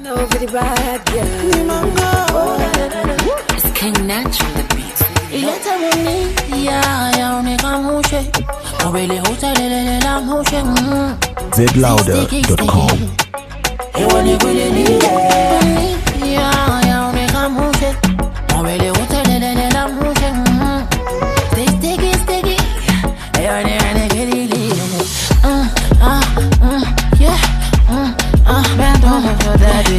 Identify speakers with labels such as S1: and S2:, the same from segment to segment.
S1: know for the bad girl. It's King Natural the beats.
S2: Ileta muni ya unikamushe. Mobile hotel la mushe.
S3: zlouder.com.
S2: Ewani kweleni ya unikamushe. Mobile hotel la mushe. Sticky. Ewani kweleni. Bend over for daddy.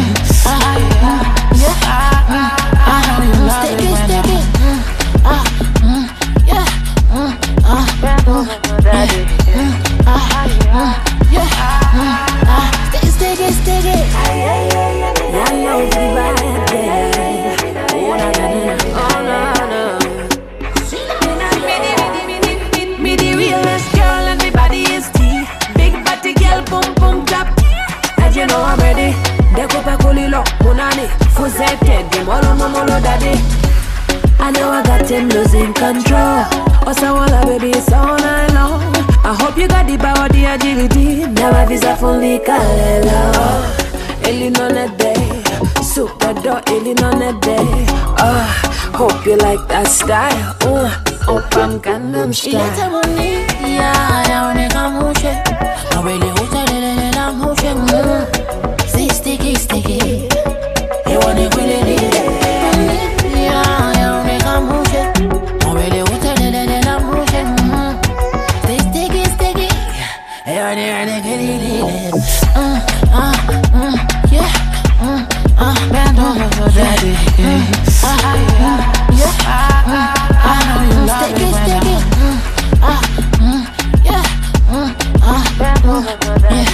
S1: Me the realest girl and me body is tea. Big body girl, boom boom tap. And you know I'm ready. Decopa colilo, monani, fuzete, molo daddy. I know I got him losing control. Osawala baby, it's all night long. I hope you got the power, the agility. Never visa fully kalela. Elinone day, super dog, Elinone day. Hope you like that style. Open Gangnam style.
S2: Ileta muni ya unikamushe. Mobile hotel la mushe. Sticky. Ewani kweleni ya unikamushe. Mobile hotel la mushe. Sticky. Ewani kweleni. Bend over for daddy. Sticky. Bend over for daddy.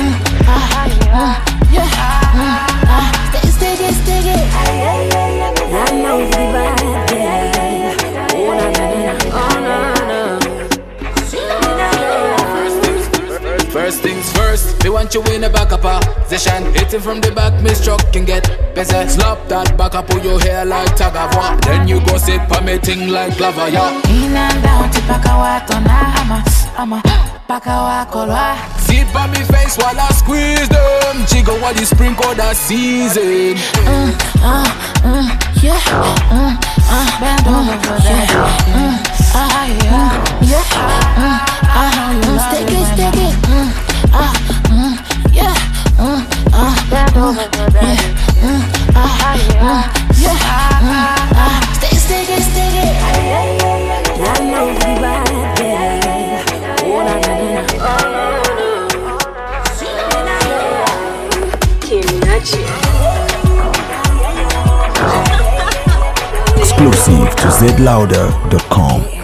S2: Sticky.
S1: I know the bad girl.
S4: First things first, me want you in a backup position. Hitting from the back, me struck can get busy. Slap that back up, pull your hair like tag of war. Then you go sit for me ting like lava, yeah.
S2: In and down, tipaka watona, ama, paka wakolwa.
S4: Sit by me face while I squeeze them. Jiggle while you sprinkle that season.
S2: Bend over for that. Sticky. Bend over for that. Sticky.
S1: I know the bad girl.
S3: Exclusive to zlouder.com.